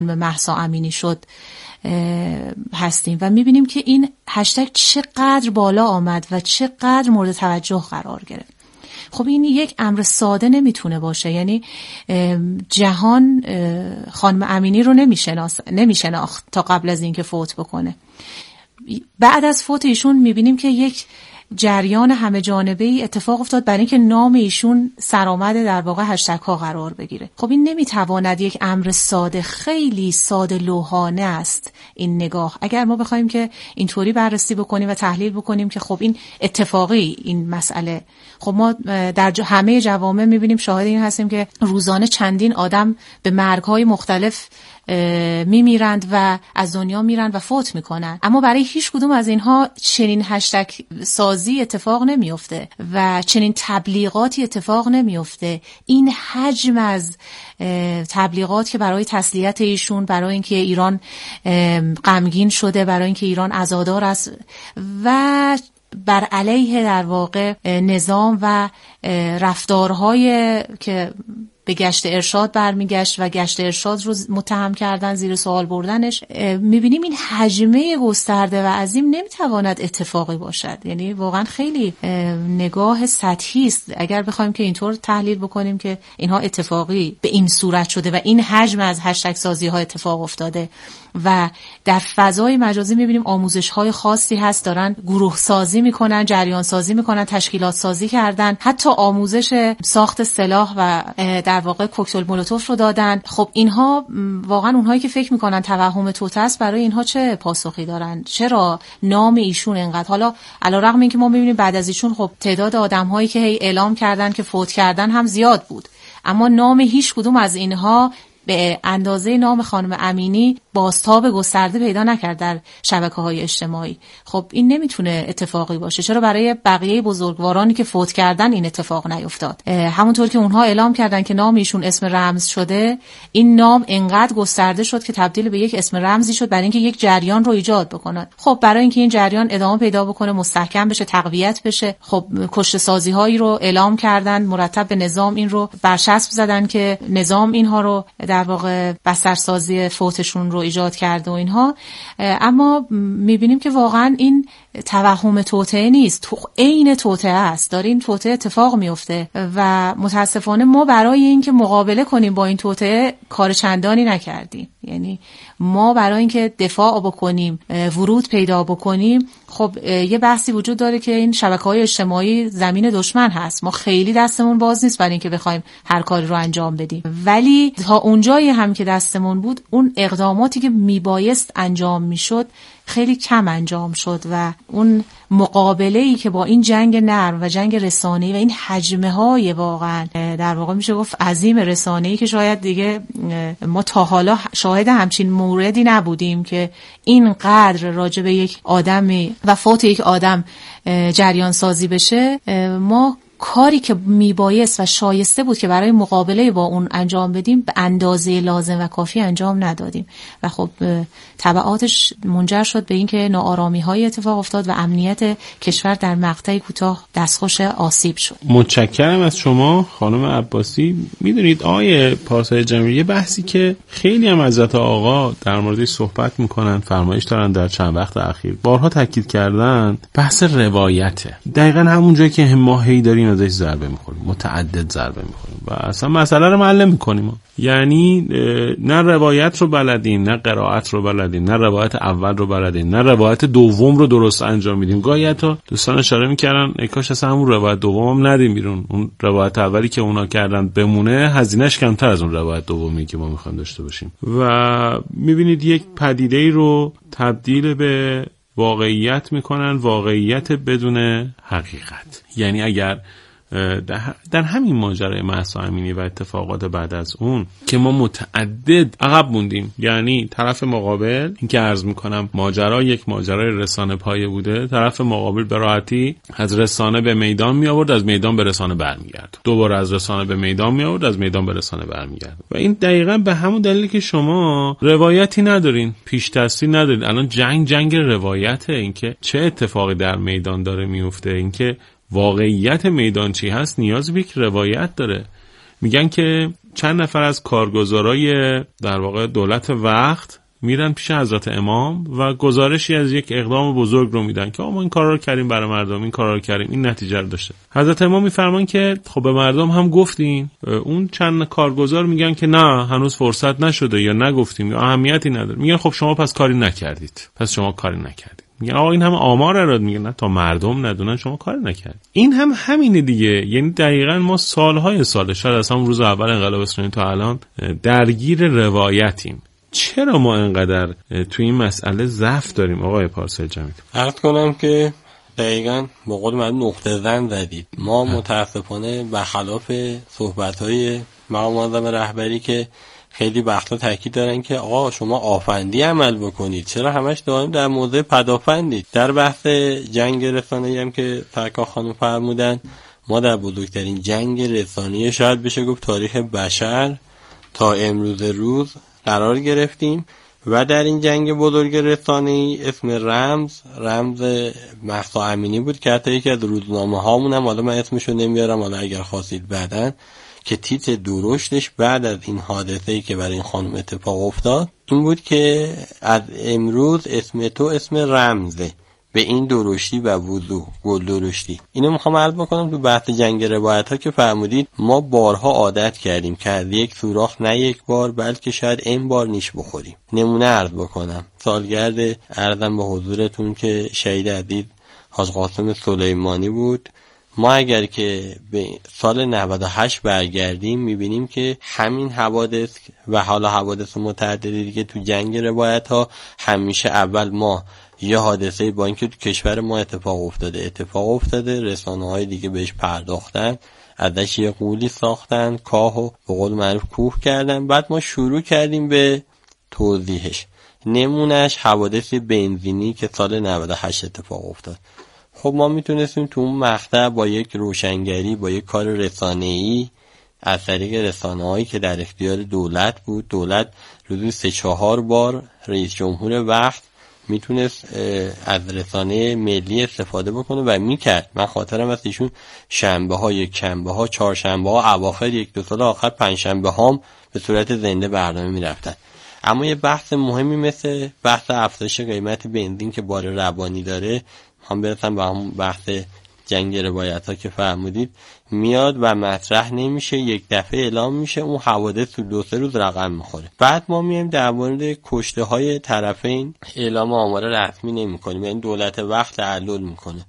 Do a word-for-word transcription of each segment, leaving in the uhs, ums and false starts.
مهسا امینی شد هستیم و میبینیم که این هشتگ چقدر بالا آمد و چقدر مورد توجه قرار گرفت. خب این یک امر ساده نمیتونه باشه، یعنی جهان خانم امینی رو نمیشناس نمیشناخت تا قبل از اینکه فوت بکنه. بعد از فوت ایشون میبینیم که یک جریان همه جانبه‌ای اتفاق افتاد برای اینکه نام ایشون سرآمد در واقع هشتگ ها قرار بگیره. خب این نمیتواند یک امر ساده، خیلی ساده لوحانه است این نگاه. اگر ما بخوایم که اینطوری بررسی بکنیم و تحلیل بکنیم که خب این اتفاقی این مسئله، خب ما در همه جوامع میبینیم، شاهد این هستیم که روزانه چندین آدم به مرگ‌های مختلف میمیرند و از دنیا میرند و فوت میکنن، اما برای هیچ کدوم از اینها چنین هشتگ سازی اتفاق نمیفته و چنین تبلیغاتی اتفاق نمیفته. این حجم از تبلیغات که برای تسلیت ایشون، برای اینکه ایران غمگین شده، برای اینکه ایران عزادار است و بر علیه در واقع نظام و رفتارهای که به گشت ارشاد برمیگشت و گشت ارشاد رو متهم کردن، زیر سوال بردنش، میبینیم این حجمه گسترده و عظیم نمیتواند اتفاقی باشد. یعنی واقعا خیلی نگاه سطحی است اگر بخوایم که اینطور تحلیل بکنیم که اینها اتفاقی به این صورت شده و این حجم از هشتگ سازی ها اتفاق افتاده و در فضای مجازی میبینیم آموزش های خاصی هست، دارن گروه سازی میکنن، جریان سازی میکنن، تشکیلات سازی کردن، حتی آموزش ساخت سلاح و در واقع کوکتل مولوتوف رو دادن. خب اینها واقعا اونهایی که فکر میکنن توهم توته است، برای اینها چه پاسخی دارن؟ چرا نام ایشون اینقدر؟ حالا علیرغم اینکه ما میبینیم بعد از ایشون خب تعداد آدم‌هایی که هی اعلام کردن که فوت کردن هم زیاد بود، اما نام هیچ کدوم از اینها به اندازه نام خانم امینی بازتاب گسترده پیدا نکرد در شبکه‌های اجتماعی. خب این نمیتونه اتفاقی باشه. چرا برای بقیه بزرگوارانی که فوت کردن این اتفاق نیفتاد؟ همونطور که اونها اعلام کردن که نام ایشون اسم رمز شده، این نام انقدر گسترده شد که تبدیل به یک اسم رمزی شد برای اینکه یک جریان رو ایجاد بکنن. خب برای اینکه این جریان ادامه پیدا بکنه، مستحکم بشه، تقویت بشه، خب کشته سازی هایی رو اعلام کردن، مرتب به نظام این رو برچسب زدن که نظام اینها رو در واقع بسترسازی فوتشون رو ایجاد کرده و اینها. اما میبینیم که واقعا این توهم توطئه نیست، تو عین توطئه است، داره این توطئه اتفاق میفته و متاسفانه ما برای اینکه مقابله کنیم با این توطئه کار چندانی نکردیم. یعنی ما برای اینکه دفاع بکنیم، ورود پیدا بکنیم، خب یه بحثی وجود داره که این شبکه‌های اجتماعی زمین دشمن هست، ما خیلی دستمون باز نیست برای اینکه بخوایم هر کاری رو انجام بدیم، ولی تا اونجایی هم که دستمون بود اون اقداماتی که میبایست انجام میشد خیلی کم انجام شد و اون مقابله‌ای که با این جنگ نرم و جنگ رسانه‌ای و این حجمه‌های واقعا در واقع میشه گفت عظیم رسانه‌ای که شاید دیگه ما تا حالا شاهد همچین موردی نبودیم که اینقدر راجع به یک آدمی و فوت یک آدم جریان سازی بشه، ما کاری که میبایست و شایسته بود که برای مقابله با اون انجام بدیم به اندازه لازم و کافی انجام ندادیم و خب تبعاتش منجر شد به اینکه ناآرامی‌های اتفاق افتاد و امنیت کشور در مقطعی کوتاه دستخوش آسیب شد. متشکرم از شما خانم عباسی. میدونید آقای پارسای جمیلی، یه بحثی که خیلی هم حضرت آقا در موردش صحبت میکنن، فرمایش دارن در چند وقت اخیر، بارها تاکید کردن، بحث روایته. دقیقاً همون جایی که ما هی داریم ازش ضربه میخوریم، متعدد ضربه میخوریم و اصلا مسئله رو معلم میکنیم. یعنی نه روایت رو بلدیم، نه قرائت رو بلدیم، نه روایت اول رو بلدیم، نه روایت دوم رو درست انجام میدیم. گاهی حتی دوستان اشاره میکردن ای کاش اصلا همون روایت دوم هم ندیم بیرون، اون روایت اولی که اونا کردن بمونه، هزینه‌اش کمتر از اون روایت دومی که ما میخوایم داشته باشیم. و میبینید یک پدیده‌ای رو تبدیل به واقعیت میکنن، واقعیت بدون حقیقت. یعنی اگر در همین ماجرای مهسا امینی و اتفاقات بعد از اون که ما متعدد عقب موندیم، یعنی طرف مقابل، این که عرض میکنم ماجرا یک ماجرای رسانه پایه بوده، طرف مقابل به راحتی از رسانه به میدان می آورد، از میدان به رسانه برمیگرد، دوباره از رسانه به میدان می آورد، از میدان به رسانه برمیگرد. و این دقیقاً به همون دلیلی که شما روایتی ندارین، پیش دستی ندارین. الان جنگ جنگ روایته، اینکه چه اتفاقی در میدان داره میفته، اینکه واقعیت میدان چی هست نیاز به یک روایت داره. میگن که چند نفر از کارگزارای در واقع دولت وقت میرن پیش حضرت امام و گزارشی از یک اقدام بزرگ رو میدن که ما این کارا رو کردیم برای مردم، این کارا رو کردیم، این نتیجه رو داشته. حضرت امام میفرمان که خب به مردم هم گفتین؟ اون چند کارگزار میگن که نه هنوز فرصت نشده یا نگفتیم یا اهمیتی نداره. میگن خب شما پس کاری نکردید، پس شما کاری نکردید. میگن آقا این هم آمار اراد، میگن نه تا مردم ندونن شما کاری نکردید. این هم همینه دیگه، یعنی دقیقاً ما سالهای سال شاید از همون روز اول انقلاب اسلامی تا الان درگیر روایتیم. چرا ما انقدر توی این مسئله ضعف داریم آقای پارسای جمیل؟ عرض کنم که دقیقاً به قول من نقطه زن زدید. ما متاسفانه برخلاف صحبت‌های مقام معظم رهبری که خیلی وقتا تاکید دارن که آقا شما آفندی عمل بکنید، چرا همش دائم در موضع پدافندید؟ در بحث جنگ رسانه‌ای هم که سرکار خانم فرمودن، ما در بزرگترین جنگ رسانه‌ای شاید بشه گفت تاریخ بشر تا امروز روز قرار گرفتیم و در این جنگ بزرگ رسانه‌ای اسم رمز رمز مهسا امینی بود که حتی یکی از روزنامه هامون هم، حالا من اسمشو نمیارم، حالا اگر خواستید بعدن، که تیتر درشتش بعد از این حادثه‌ای که برای این خانم اتفاق افتاد این بود که از امروز اسم تو اسم رمزه، به این درشتی و وضوح، گل درشتی. اینو میخوام عرض بکنم تو بحث جنگ روایت ها که فرمودید ما بارها عادت کردیم که از یک سوراخ نه یک بار بلکه شاید این بار نیش بخوریم. نمونه عرض بکنم، سالگرد عرضم به حضورتون که شهید عزیز حاج قاسم سلیمانی بود. ما اگر که به سال نود و هشت برگردیم میبینیم که همین حوادث و حالا حوادث متعددی دیگه تو جنگ روایت ها همیشه اول ما یه حادثه با اینکه تو کشور ما اتفاق افتاده اتفاق افتاده رسانه های دیگه بهش پرداختن، ازش یه قولی ساختن، کاهو به قول معروف کوه کردن، بعد ما شروع کردیم به توضیحش. نمونهش حوادث بنزینی که سال نود و هشت اتفاق افتاد. خب ما میتونستیم تو اون مقطع با یک روشنگری، با یک کار رسانه‌ای از طریق رسانه‌هایی که در اختیار دولت بود، دولت روزی سه چهار بار رئیس جمهور وقت میتونست از رسانه ملی استفاده بکنه و میکرد. من خاطرم از ایشون شنبه ها، یک شنبه ها، چهار شنبه ها، اواخر یک دو سال آخر پنج شنبه هام به صورت زنده برنامه میرفتن. اما یه بحث مهمی مثل بحث افزایش قیمت بنزین که بار روانی داره، هم برسم به همون بحث جنگ روایت ها که فرمودید، میاد و مطرح نمیشه، یک دفعه اعلام میشه، اون حوادث تو دو سه روز رقم میخوره. بعد ما میایم در مورد کشته های طرفین اعلام آمار رسمی نمی کنیم، یعنی دولت وقت تعلل میکنه.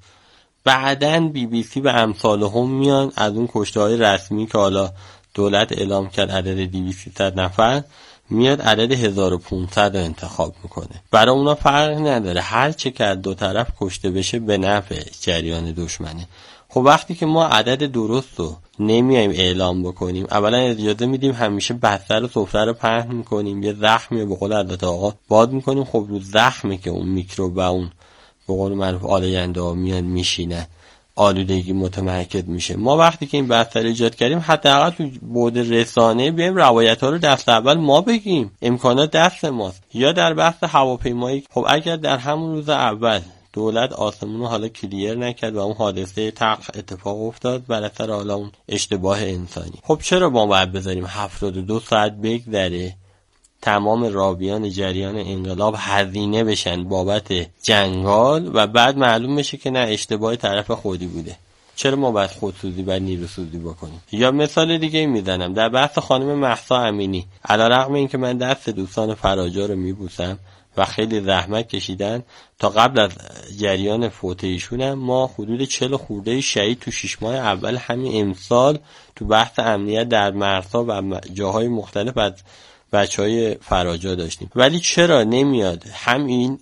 بعدن بی بی سی و امثال هم میان از اون کشته های رسمی که حالا دولت اعلام کرد عدد دویست سیصد نفر، میاد عدد هزار و پانصد رو انتخاب میکنه. برای اونا فرق نداره، هر چه که دو طرف کشته بشه به نفع جریان دشمنه. خب وقتی که ما عدد درست رو نمیایم اعلام بکنیم، اولا اجازه میدیم همیشه بستر و سفره رو پهن میکنیم، یه زخمی به قول حضرت آقا باد میکنیم، خب رو زخمی که اون میکروب و اون به قول معروف آلاینده ها میان میشینه، آلودگی متمرکز میشه. ما وقتی که این بستر ایجاد کردیم حداقل تو بعد رسانه بیایم روایت ها رو دست اول ما بگیم، امکانات دست ماست. یا در بحث هواپیمایی، خب اگر در همون روز اول دولت آسمون حالا کلیر نکرد و اون حادثه تلخ اتفاق افتاد بر اثر حالا اون اشتباه انسانی، خب چرا ما باید بذاریم هفتاد و دو ساعت بگذره تمام راویان جریان انقلاب هزینه بشن بابت جنگال و بعد معلوم بشه که نه اشتباه طرف خودی بوده؟ چرا ما باید خودسوزی و نیروسوزی بکنیم؟ یا مثال دیگه میزنم در بحث خانم مهسا امینی، علیرغم اینکه من دست دوستان فراجا رو میبوسم و خیلی زحمت کشیدن تا قبل از جریان فوت ایشونم، ما حدود چهل خورده شهید تو شش ماه اول همین امسال تو بحث امنیت در مرزها و جاهای مختلف از بچهای فراجا داشتیم. ولی چرا نمیاد هم این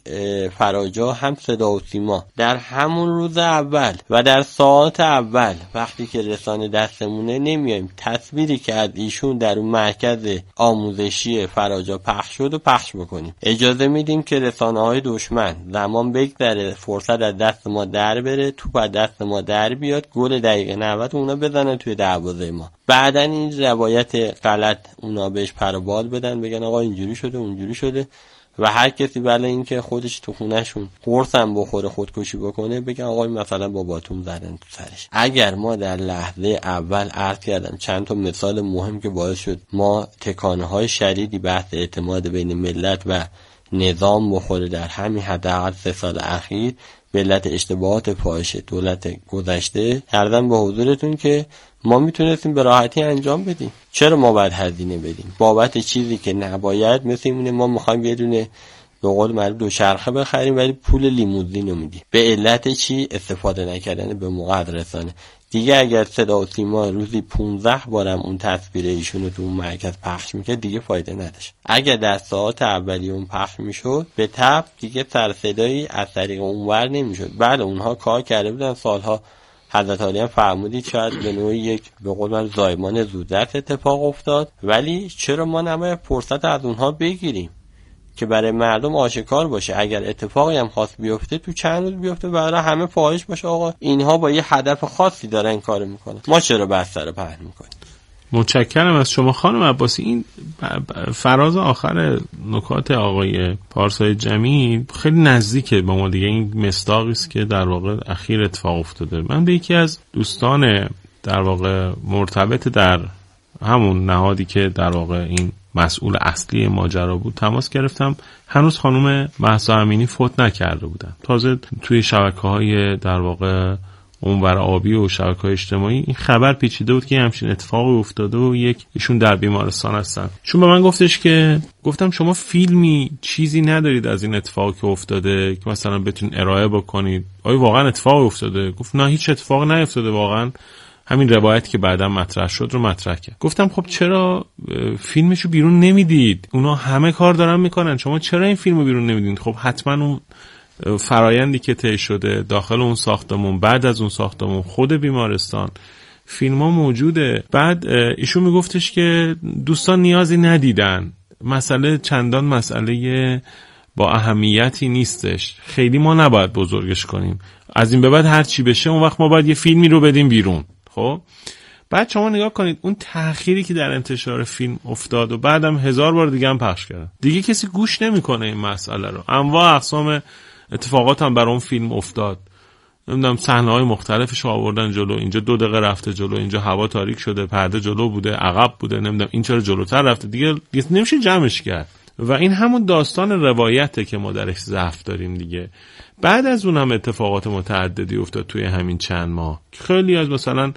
فراجا هم صدا و سیما در همون روز اول و در ساعات اول وقتی که رسانه دستمونه نمیایم تصویری که از ایشون در اون مرکز آموزشی فراجا پخش شد و پخش بکنیم؟ اجازه میدیم که رسانه های دشمن زمان بگذره، فرصت از دست ما در بره، توپ از دست ما در بیاد، گل دقیقه نود اونا بزنن توی دروازه ما. بعدن این روایت غلط اونا بهش پروبال بدن، بگن آقا اینجوری شده اونجوری شده و هر کسی بله این که خودش تو خونهشون قرص هم بخوره خودکشی بکنه بگن آقای مثلا باباتون زدن تو سرش. اگر ما در لحظه اول عرض کردم چند تا مثال مهم که باعث شد ما تکانه‌های شدیدی بحث اعتماد بین ملت و نظام بخوره در همین حداقل سه سال اخیر به علت اشتباهات فاحش دولت گذشته، کردم به حضورتون که ما میتونستیم به راحتی انجام بدیم. چرا ما باید هزینه بدیم بابت چیزی که نباید؟ مثل اینه ما میخوایم یه دونه به قول معروف دو چرخه بخریم ولی پول لیموزین رو میدیم. به علت چی؟ استفاده نکردن به موقع رسانه. دیگه اگر صدا و سیما روزی پونزده بارم اون تصویر ایشون رو تو اون مرکز پخش میکرد دیگه فایده نداشت. اگر در ساعات اولیه اون پخش میشد به تبع دیگه سر صدایی از طریق اونور نمیشد. بله اونها کار کرده بودن سالها، حضرت عالی هم فرمودید شاید به نوعی یک به قول من زایمان زودرس اتفاق افتاد، ولی چرا ما نباید فرصت از اونها بگیریم که برای مردم آشکار باشه؟ اگر اتفاقی هم خاص بیفته تو چند روز بیفته برای همه فاحش باشه آقا اینها با یه هدف خاصی دارن کار میکنن، ما چرا بستر پهن میکنیم؟ متشکرم از شما خانم عباسی. این فراز آخر نکات آقای پارسای جمیل خیلی نزدیکه با ما دیگه، این مصداقی است که در واقع اخیر اتفاق افتاده. من به یکی از دوستان در واقع مرتبط در همون نهادی که در واقع این مسئول اصلی ماجرا بود تماس گرفتم. هنوز خانم مهسا امینی فوت نکرده بودن، تازه توی شبکه‌های در واقع اونور آبی و شبکه‌های اجتماعی این خبر پیچیده بود که همچین اتفاقی افتاده و یک ایشون در بیمارستان هستن. چون به من گفتش که گفتم شما فیلمی چیزی ندارید از این اتفاقی که افتاده که مثلا بتونید ارائه بکنید؟ آیا واقعا اتفاقی افتاده؟ گفت نه هیچ اتفاقی نیفتاده، واقعا همین روایتی که بعدا مطرح شد رو مطرح کرد. گفتم خب چرا فیلمشو بیرون نمیدید؟ اونا همه کار دارن میکنن، شما چرا این فیلمو بیرون نمیدید؟ خب حتما اون فرایندی که طی شده داخل اون ساختمون، بعد از اون ساختمون، خود بیمارستان، فیلم ها موجوده. بعد ایشون میگفتش که دوستان نیازی ندیدن، مسئله چندان مسئله با اهمیتی نیستش، خیلی ما نباید بزرگش کنیم، از این به بعد هر چی بشه اون وقت ما باید یه فیلمی رو بدیم بیرون. خب بعد شما نگاه کنید اون تأخیری که در انتشار فیلم افتاد و بعدم هزار بار دیگه هم پخش کردن، دیگه کسی گوش نمیکنه این مسئله رو. انواع اقسام اتفاقات هم برای اون فیلم افتاد، نمیدونم صحنه‌های مختلفش رو آوردن جلو، اینجا دو دقیقه رفته جلو، اینجا هوا تاریک شده، پرده جلو بوده، عقب بوده، نمیدونم این چرا جلوتر رفته، دیگه نمیشه جمعش کرد. و این همون داستان روایته که ما درش ضعف داریم دیگه. بعد از اون هم اتفاقات متعددی افتاد توی همین چند ماه. خیلی از مثلا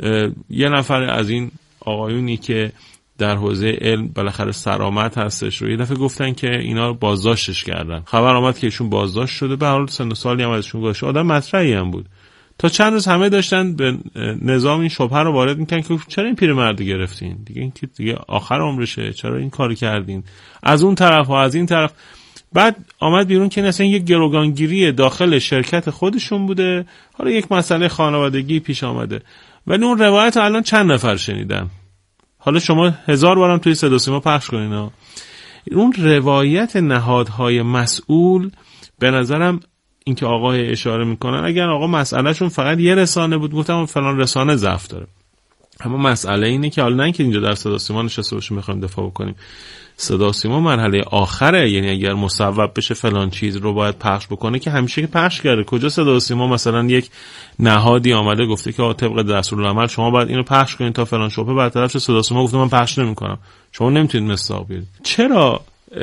یه نفر از این آقایونی که در حوزه علم بالاخره سرآمد هستش رو یه دفعه گفتن که اینا بازداشتش کردن، خبر آمد که ایشون بازداشت شده، به حال سن و سالی هم ازشون گذشته، آدم مطرحی هم بود. تا چند روز همه داشتن به نظام این شبهه رو وارد میکنن که چرا این پیرمرد گرفتین دیگه، این که دیگه آخر عمرشه، چرا این کارو کردین، از اون طرف و از این طرف. بعد آمد بیرون که مثلا یک گروگانگیری داخل شرکت خودشون بوده، حالا یک مسئله خانوادگی پیش آمده، ولی اون روایت رو الان چند نفر شنیدن؟ حالا شما هزار بارم توی صدا و سیما پخش کنین ها. اون روایت نهادهای مسئول به نظرم این که آقای اشاره میکنن، اگر آقا مسئلهشون فقط یه رسانه بود گفتم فلان رسانه ضعف داره، اما مسئله اینه که حالا نه که اینجا در صدا و سیما نشسته باشیم میخوایم دفاع بکنیم، صدا و سیما مرحله آخره، یعنی اگر مصوب بشه فلان چیز رو باید پخش بکنه که همیشه که پخش کرده. کجا صدا و سیما مثلا یک نهادی آمده گفته که طبق دستورالعمل شما باید اینو پخش کنین تا فلان شبهه برطرف شه؟ صدا و سیما گفته من پخش نمی‌کنم، شما نمیتونید مصداق بیارید. چرا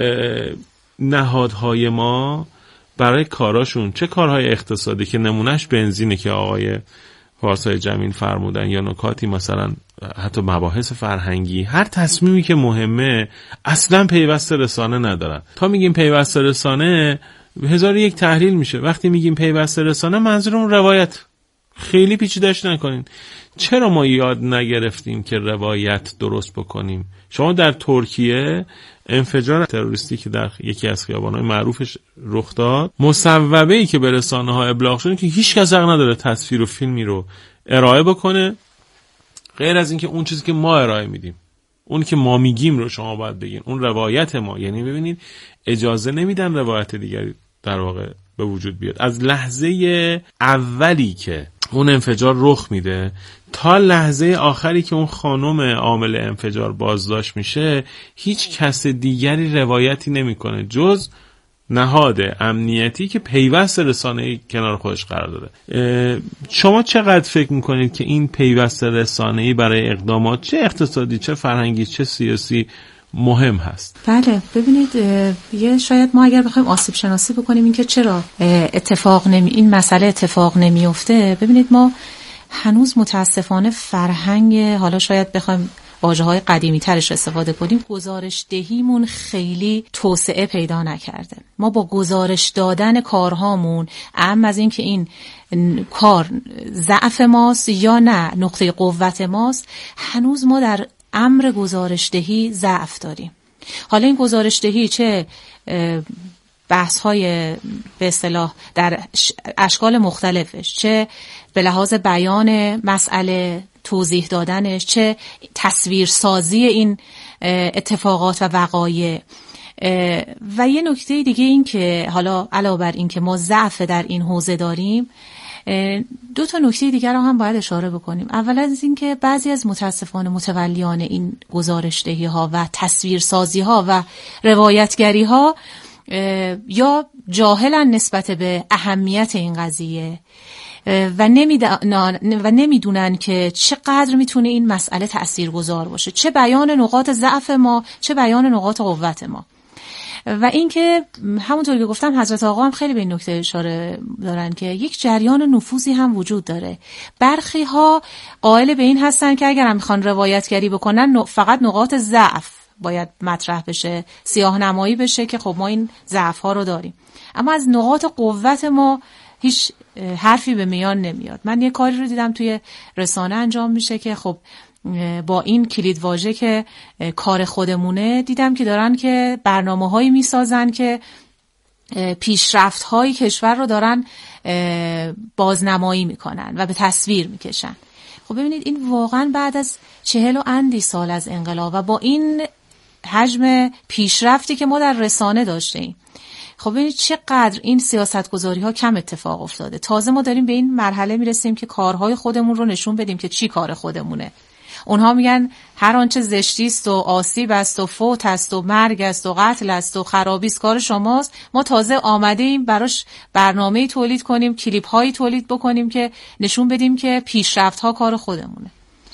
نهادهای ما برای کاراشون، چه کارهای اقتصادی که نمونهش بنزینه که آقای پارسای جمیل فرمودن، یا نکاتی مثلا حتی مباحث فرهنگی، هر تصمیمی که مهمه اصلا پیوسته رسانه ندارن. تا میگیم پیوسته رسانه هزار یک تحلیل میشه. وقتی میگیم پیوسته رسانه منظورمون روایت، خیلی پیچیده‌اش نکنین. چرا ما یاد نگرفتیم که روایت درست بکنیم؟ شما در ترکیه انفجار تروریستی که در یکی از خیابان‌های معروفش رخ داد، مصوبه‌ای که به رسانه‌ها ابلاغ شده که هیچ کس حق نداره تصویر و فیلمی رو ارائه بکنه غیر از اینکه اون چیزی که ما ارائه میدیم، اون که ما میگیم رو شما باید بگین، اون روایت ما. یعنی ببینید اجازه نمیدن روایت دیگری در واقع به وجود بیاد. از لحظه اولی که اون انفجار رخ میده تا لحظه آخری که اون خانم عامل انفجار بازداشت میشه هیچ کس دیگری روایتی نمیکنه جز نهاد امنیتی که پیوست رسانه‌ای کنار خودش قرار داده. شما چقدر فکر میکنید که این پیوست رسانه‌ای برای اقدامات چه اقتصادی چه فرهنگی چه سیاسی مهم هست؟ بله ببینید یه شاید ما اگر بخوایم آسیب شناسی بکنیم این که چرا اتفاق نمی این مسئله اتفاق نمیفته، ببینید ما هنوز متاسفانه فرهنگ، حالا شاید بخوایم واژه‌های قدیمی ترش استفاده کنیم، گزارش دهیمون خیلی توسعه پیدا نکرده. ما با گزارش دادن کارهامون، اهم از این که این کار ضعف ماست یا نه نقطه قوت ماست، هنوز ما در امر گزارش دهی ضعف داریم. حالا این گزارش دهی چه بحث های به اصطلاح در اشکال مختلفش، چه به لحاظ بیان مسئله، توضیح دادنش، چه تصویر سازی این اتفاقات و وقایع. و یه نکته دیگه این که حالا علاوه بر این که ما ضعف در این حوزه داریم، دو تا نکته دیگر رو هم باید اشاره بکنیم. اولا از این که بعضی از متاسفانه متولیان این گزارش‌دهی ها و تصویرسازی ها و روایتگری ها یا جاهلن نسبت به اهمیت این قضیه و و نمیدونن که چقدر میتونه این مسئله تاثیرگذار باشه، چه بیان نقاط ضعف ما چه بیان نقاط قوت ما. و اینکه همونطور که گفتم حضرت آقا هم خیلی به این نکته اشاره دارن که یک جریان نفوذی هم وجود داره. برخی ها قائل به این هستن که اگر هم میخوان روایتگری بکنن فقط نقاط ضعف باید مطرح بشه، سیاه نمایی بشه که خب ما این ضعف ها رو داریم، اما از نقاط قوت ما هیچ حرفی به میان نمیاد. من یه کاری رو دیدم توی رسانه انجام میشه که خب با این کلید واژه که کار خودمونه، دیدم که دارن که برنامه‌هایی میسازن که پیشرفت‌های کشور رو دارن بازنمایی میکنن و به تصویر میکشن. خب ببینید این واقعا بعد از چهل و اندی سال از انقلاب و با این حجم پیشرفتی که ما در رسانه داشتیم، خب ببینید چقدر این سیاستگذاری ها کم اتفاق افتاده. تازه ما داریم به این مرحله میرسیم که کارهای خودمون رو نشون بدیم که چی کار خودمونه. اونها میگن هر آنچه زشتی است و آسیب است و فوت است و مرگ است و قتل است و خرابی است کار شماست. ما تازه آمده ایم براش برنامه‌ای تولید کنیم، کلیپ هایی تولید بکنیم که نشون بدیم که پیشرفت ها کار خودمونه.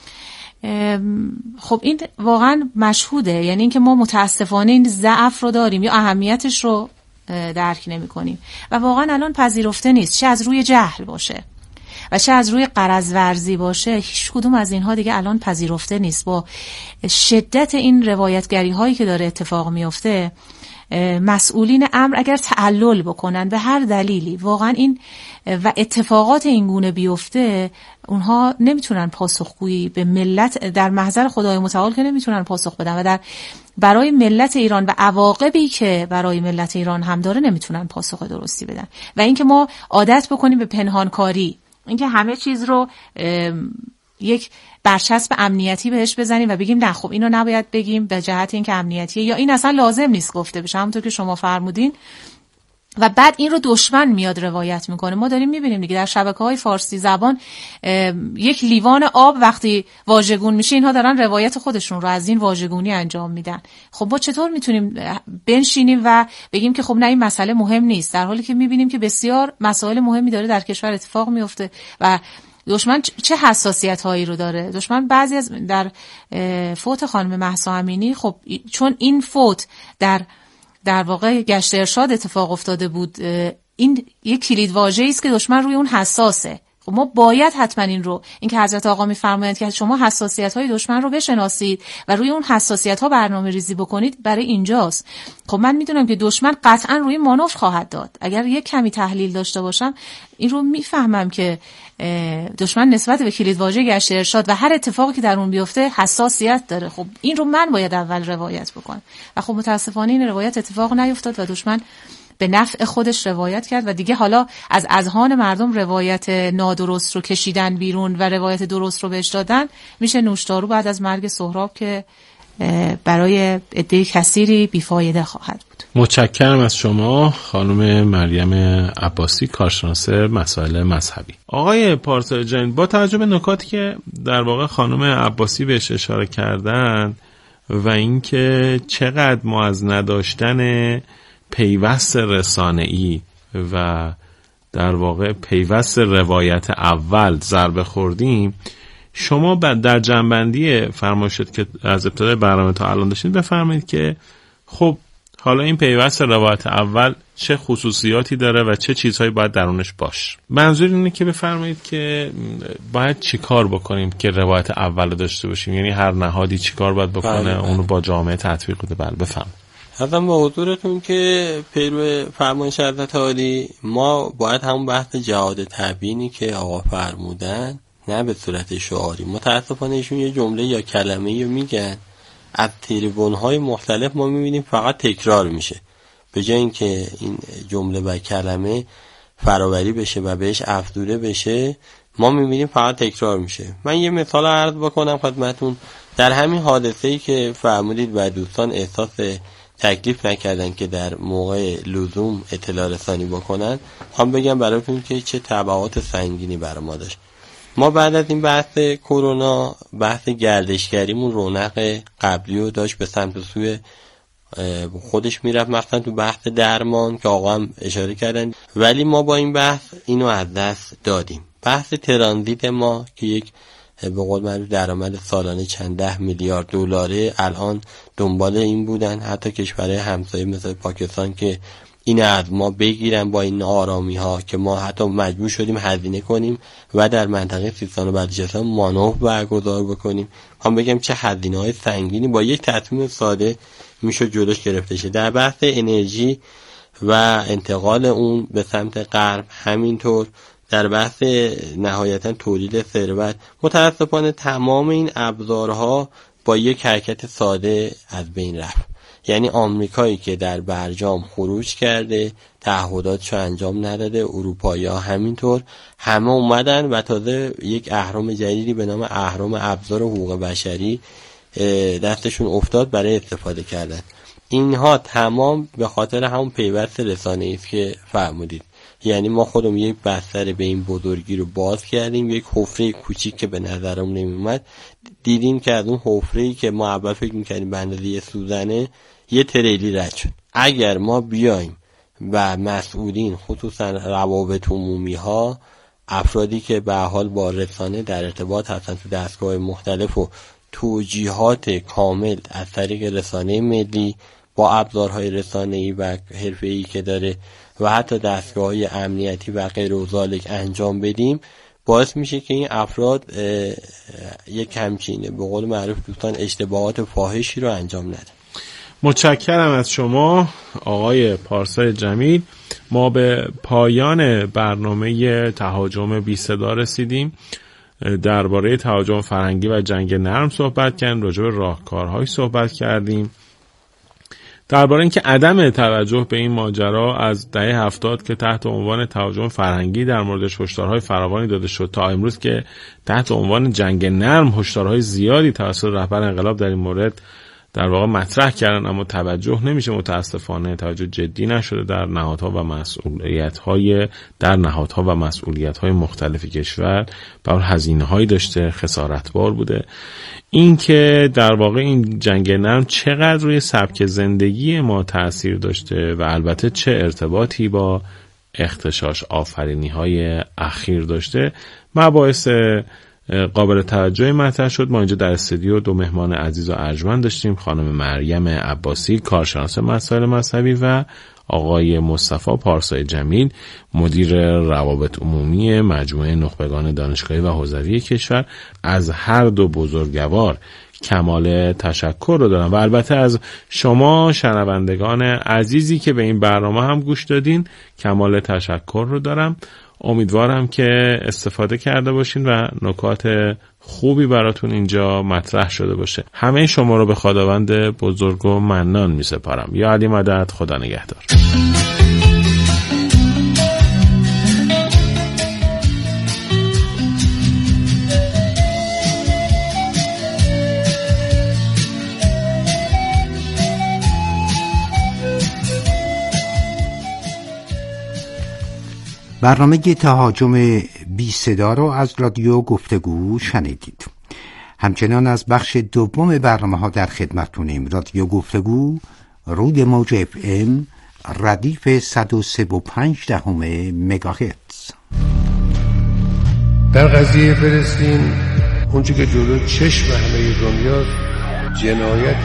خب این واقعا مشهوده، یعنی اینکه ما متاسفانه این ضعف رو داریم یا اهمیتش رو درک نمی کنیم و واقعا الان پذیرفته نیست، چه از روی جهل باشه و چه از روی غرض ورزی باشه. هیچ کدوم از اینها دیگه الان پذیرفته نیست. با شدت این روایتگری هایی که داره اتفاق میفته، مسئولین امر اگر تعلل بکنن به هر دلیلی واقعا این و اتفاقات این گونه بیفته، اونها نمیتونن پاسخگویی به ملت در محضر خدای متعال که نمیتونن پاسخ بدن و در برای ملت ایران و عواقبی که برای ملت ایران هم داره نمیتونن پاسخ درستی بدن. و اینکه ما عادت بکنیم به پنهانکاری، اینکه همه چیز رو یک برچسب امنیتی بهش بزنیم و بگیم نه خب اینو نباید بگیم به جهت اینکه امنیتیه یا این اصلا لازم نیست گفته بشه، همونطور که شما فرمودین، و بعد این رو دشمن میاد روایت میکنه. ما داریم میبینیم دیگه در شبکه‌های فارسی زبان یک لیوان آب وقتی واژگون میشه اینها دارن روایت خودشون رو از این واژگونی انجام میدن. خب ما چطور میتونیم بنشینیم و بگیم که خب نه این مسئله مهم نیست، در حالی که میبینیم که بسیار مسائل مهمی داره در کشور اتفاق میفته و دشمن چه حساسیت هایی رو داره. دشمن بعضی از در فوت خانم مهسا امینی، خب چون این فوت در در واقع گشت ارشاد اتفاق افتاده بود، این یک کلید واژه‌ای است که دشمن روی اون حساسه. خب ما باید حتما این رو این که حضرت آقا میفرمایند که شما حساسیت‌های دشمن رو بشناسید و روی اون حساسیت‌ها برنامه‌ریزی بکنید، برای اینجاست. خب من میدونم که دشمن قطعا روی مانور خواهد داد. اگر یک کمی تحلیل داشته باشم این رو میفهمم که دشمن نسبت به کلیدواژه گشت ارشاد و هر اتفاقی که در اون بیفته حساسیت داره. خب این رو من باید اول روایت بکنم و خب متاسفانه این روایت اتفاق نیفتاد و دشمن به نفع خودش روایت کرد و دیگه حالا از اذهان مردم روایت نادرست رو کشیدن بیرون و روایت درست رو بهش دادن. میشه نوشدارو بعد از مرگ سهراب که برای عده کثیری بیفایده خواهد بود. متشکرم از شما خانم مریم عباسی، کارشناس مسائل مذهبی. آقای پارسای جمیل، با توجه به نکاتی که در واقع خانم عباسی بهش اشاره کردن و اینکه چقدر ما از نداشتن پیوست رسانه‌ای و در واقع پیوست روایت اول ضربه خوردیم، شما در جنبندی فرمایشات که از ابتدای برنامه تا الان داشتید بفرمایید که خب حالا این پیوست روایت اول چه خصوصیاتی داره و چه چیزهایی باید درونش باشه. منظور اینه که بفرمایید که باید چی کار بکنیم که روایت اول رو داشته باشیم، یعنی هر نهادی چی کار باید بکنه بله بله. اونو با جامعه تطبیق بده. بله بفرمایید. حتما با حضورتون که پیرو فرمایش حضرت عالی ما باید همون بحث جهاد تبیینی که آقا فرمودن نه به صورت شعاری، متاسفانه ایشون یه جمله یا کلمه‌ای رو میگن از تریبون‌های مختلف ما می‌بینیم فقط تکرار میشه، به جای اینکه این جمله و کلمه فراوری بشه و بهش افزوده بشه ما می‌بینیم فقط تکرار میشه. من یه مثال عرض بکنم خدمتتون. در همین حادثه‌ای که فرمودید و دوستان احساس تکلیف نکردن که در موقع لزوم اطلاع رسانی بکنن، هم بگم براتون که چه تبعات سنگینی برای ما داشت. ما بعد از این بحث کرونا بحث گردشگریمون رونق قبلی رو داشت به سمت سوی خودش میرفت، مثلا تو بحث درمان که آقا هم اشاره کردن، ولی ما با این بحث اینو از دست دادیم. بحث ترانزیت ما که یک به قول معروف درآمد سالانه چند ده میلیارد دلاره الان دنبال این بودن حتی کشورهای همسایه مثل پاکستان که این از ما بگیرن با این آرامی ها که ما حتی مجبور شدیم هزینه کنیم و در منطقه سیستان و بلوچستان مانور برگزار بکنیم. هم بگم چه هزینه های سنگینی با یک تصمیم ساده میشه جلوش گرفته شه. در بحث انرژی و انتقال اون به سمت غرب، همینطور در بحث نهایتا تولید ثروت، متاسفانه تمام این ابزارها با یک حرکت ساده از بین رفت. یعنی آمریکایی که در برجام خروج کرده، تعهداتشو انجام نداده، اروپایی‌ها همینطور، همه اومدن و تازه یک اهرم جدیدی به نام اهرم ابزار حقوق بشری دستشون افتاد برای استفاده کردن. اینها تمام به خاطر همون پیوست رسانه‌ای است که فرمودید. یعنی ما خودمون یک بستر به این بزرگی رو باز کردیم، یک حفره کوچیک که به نظرمون نمیومد، دیدیم که از اون حفره‌ای که ما اول فکر می‌کردیم به اندازه یه سوزنه یه تریلی رد شد. اگر ما بیایم و مسئولین خصوصا روابط عمومی ها، افرادی که به حال با رسانه در ارتباط هستن تو دستگاه مختلف و توجیهات کامل از طریق رسانه ملی با ابزارهای رسانه‌ای و حرفه‌ای که داره و حتی دستگاه‌های امنیتی و غیر و ذالک انجام بدیم، باعث میشه که این افراد یک همچینه به قول معروف دوستان اشتباهات فاحشی رو انجام نده. متشکرم از شما آقای پارسای جمیل. ما به پایان برنامه تهاجم بی صدا رسیدیم. درباره تهاجم فرهنگی و جنگ نرم صحبت کردیم، راجع به راهکارهای صحبت کردیم، درباره اینکه عدم توجه به این ماجرا از دهه هفتاد که تحت عنوان تهاجم فرهنگی در موردش هشدارهای فراوانی داده شد تا امروز که تحت عنوان جنگ نرم هشدارهای زیادی توسط رهبر انقلاب در این مورد در واقع مطرح کردن، اما توجه نمیشه. متاسفانه توجه جدی نشده در نهادها و مسئولیت‌های در نهادها و مسئولیت‌های مختلف کشور. بر هزینه‌هایی داشته، خسارتبار بوده. این که در واقع این جنگ نرم چقدر روی سبک زندگی ما تأثیر داشته و البته چه ارتباطی با اغتشاش آفرینی‌های اخیر داشته، مباحث قابل توجهی مطرح شد. ما اینجا در استودیو دو مهمان عزیز و ارجمند داشتیم، خانم مریم عباسی کارشناس مسائل مذهبی و آقای مصطفی پارسای جمیل مدیر روابط عمومی مجموعه نخبگان دانشگاهی و حوزوی کشور. از هر دو بزرگوار کمال تشکر رو دارم و البته از شما شنوندگان عزیزی که به این برنامه هم گوش دادین کمال تشکر رو دارم. امیدوارم که استفاده کرده باشین و نکات خوبی براتون اینجا مطرح شده باشه. همه شما رو به خداوند بزرگ و منان می سپارم. یا علی مدد، خدا نگهدار. برنامه تهاجم بی صدا رو از رادیو گفتگو شنیدید. همچنان از بخش دوم برنامه ها در خدمتتونیم. رادیو گفتگو رود موج اف ام ردیف صد و سه و پنج دهم مگاهرتز. در قضیه فلسطین اونچه که جلو چشم همه دنیا جنایت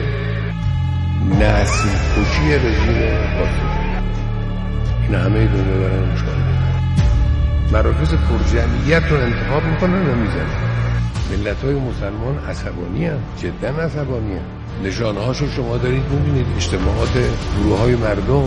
نسل کشی رژیم باطل، این همه دنیا دارن مشاهده. مراکز پرجمعیت رو انتخاب میکنن و میزنن. ملت های مسلمان عصبانی هم، جدا عصبانی هم. نشانه هاشو شما دارید میبینید، اجتماعات گروه های مردم.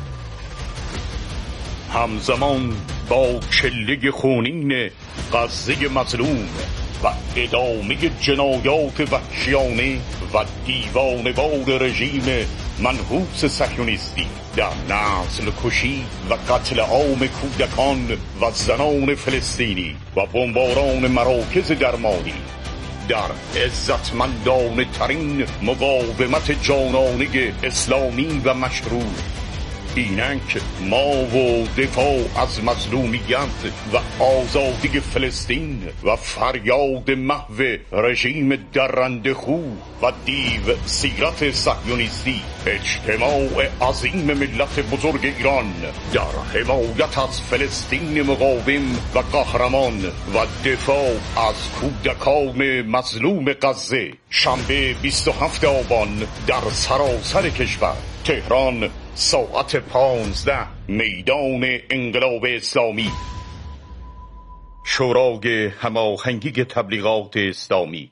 همزمان با کله خونین غزه مظلوم و ادامه جنایات وحشیانه و دیوانه‌وار رژیم منحوس صهیونیستی در نسل کشی و قتل عام کودکان و زنان فلسطینی و بمباران مراکز درمانی، در عزتمندانه ترین مقاومت جانانه اسلامی و مشروع، اینک ما و دفاع از مظلومیت و آزادی فلسطین و فریاد محو رژیم درنده خو و دیو سیرت صهیونیستی، اجتماع عظیم ملت بزرگ ایران در حمایت از فلسطین مقاوم و قهرمان و دفاع از کودکان مظلوم غزه، شنبه بیست و هفتم آبان در سراسر کشور، تهران، ساعت پانزده، میدان انقلاب اسلامی، شورای هماهنگی تبلیغات اسلامی.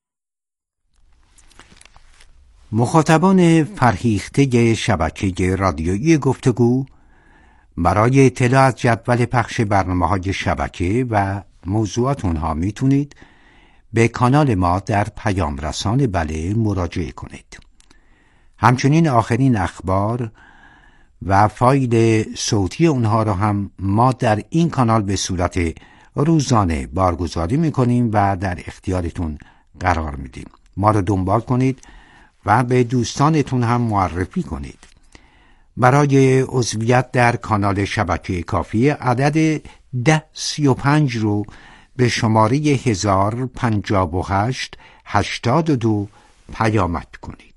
مخاطبان فرهیخته شبکه رادیویی گفتگو برای اطلاع از جدول پخش برنامه‌های شبکه و موضوعات اونها میتونید به کانال ما در پیام رسان بله مراجعه کنید. همچنین آخرین اخبار و فایل صوتی اونها را هم ما در این کانال به صورت روزانه بارگذاری میکنیم و در اختیارتون قرار میدیم. ما را دنبال کنید و به دوستانتون هم معرفی کنید. برای عضویت در کانال شبکه کافی عدد ده سی و پنج رو به شماره هزار پنجاه و هشت هشتاد و دو پیامک کنید.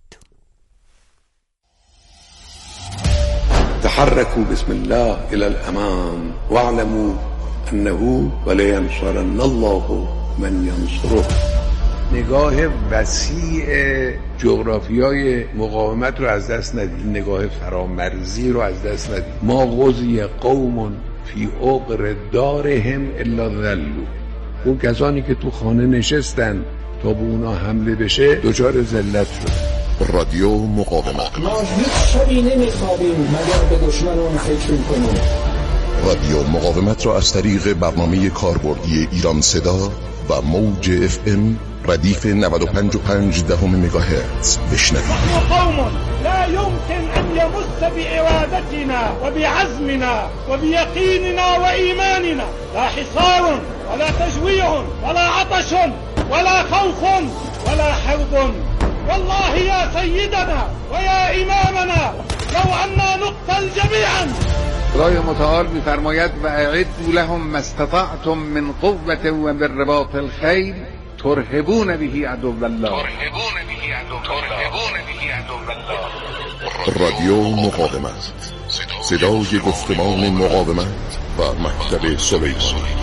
تحركوا بسم الله إلى الأمام واعلموا أنه ولينصرن الله من ينصره. نگاه وسیع جغرافیای مقاومت رو از دست ندید، نگاه فرامرزی رو از دست ندید. ما غزی قوم فی عقر دارهم الا ذلوا. اون کسانی که تو خانه نشستن تا به اونا حمله بشه دچار ذلت شد. رادیو مقاومت. ما هیچ شبی نمیخوابیم مگر به دشمنان فکر کنیم. رادیو مقاومت را از طریق برنامه کاربردی ایران صدا و موج اف ام ردیف نود و پنج و پنج دهم مگاهرتز بشنوید. قوم لا يمكن ان يمس بإرادتنا وبعزمنا وبيقيننا وإيماننا لا حصار ولا تجويع ولا عطش ولا خوف ولا حرب. والله يا سيدنا ويا إمامنا لو أننا نقتل جميعا. خدای متعال می‌فرماید و اعدوا لهم ما استطعتم من قوة و بالرباط الخیل ترهبون به عدو الله. ترهبون به عدو الله. رادیو مقاومت، صدای گفتمان مقاومت و مکتب سلیمانی.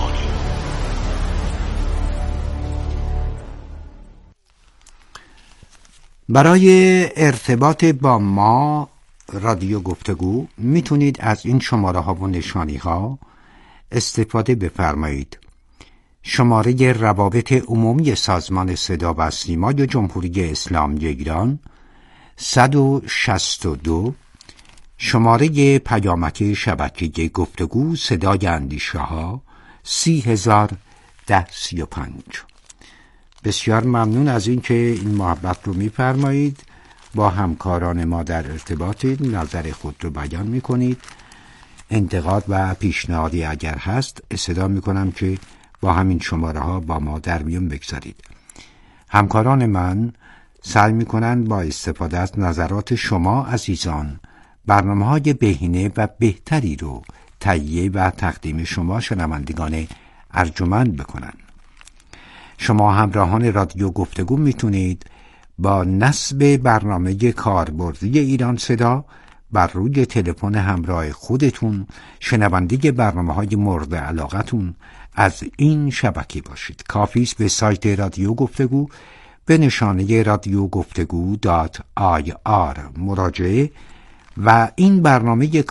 برای ارتباط با ما رادیو گفتگو میتونید از این شماره ها و نشانی ها استفاده بفرمایید. شماره روابط عمومی سازمان صدا و سیما یا جمهوری اسلامی ایران صد و شصت و دو، شماره پیامک شبکه گفتگو صدای اندیشه ها سی هزار ده سی و پنج. بسیار ممنون از این که این محبت رو می‌فرمایید. با همکاران ما در ارتباطید، نظر خود رو بیان می‌کنید. انتقاد و پیشنهادی اگر هست استدعا می‌کنم که با همین شماره ها با ما در میون بگذارید. همکاران من سعی می‌کنند با استفاده از نظرات شما عزیزان برنامه‌های بهینه و بهتری رو تهیه و تقدیم شما شنوندگان ارجمند بکنن. شما همراهان رادیو گفتگو میتونید با نصب برنامه کاربردی ایران صدا بر روی تلفن همراه خودتون شنونده برنامه‌های مورد علاقتون از این شبکه باشید. کافی است به سایت رادیو گفتگو به نشانه رادیو گفتگو دات آی آر مراجعه و این برنامه